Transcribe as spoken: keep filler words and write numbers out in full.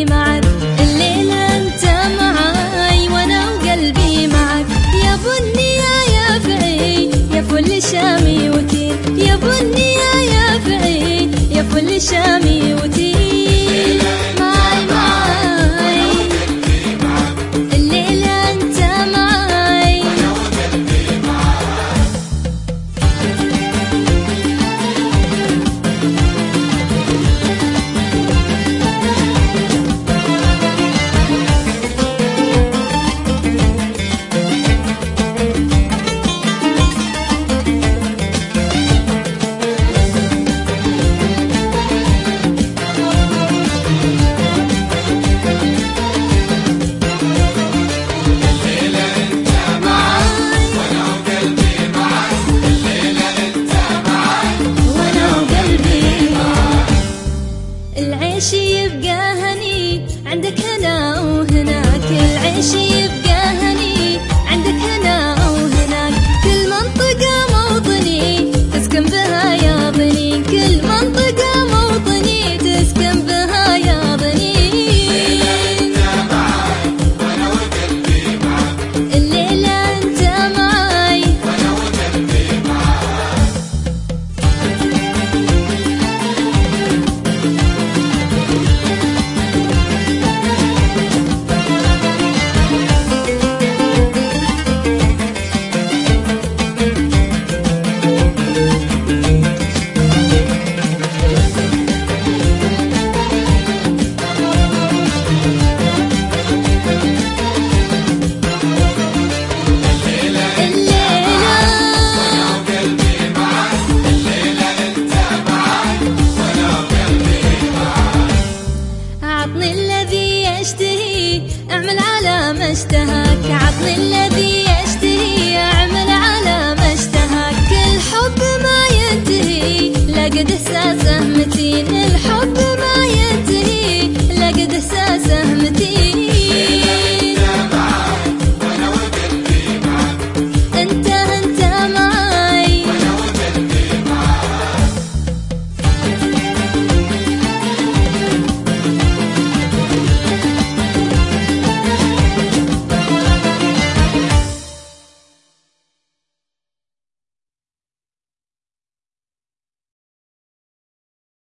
وقلبي معك، الليلة انت معاي وانا وقلبي معك. يا بني يا يافعي يا فل شامي وتين، يا بني يا يافعي يا فل شامي وتين. معاي معاي الليلة انت معاي وانا وقلبي معاك. العيش يبقى هني عندك هنا وهناك، العيش يبقى هني عندك هنا وهناك. كل منطقة موطني تسكن بها يا ضني، كل منطقة موطني تسكن بها يا ضني. الليلة انت معاي وانا وقلبي معاك. عطني الذي يشتهي اعمل على ما اشتهاك، عطني الذي يشتهي اعمل على ما اشتهاك. الحب ما ينتهي لقد احساسه متين، الحب ما ينتهي لقد احساسه متين.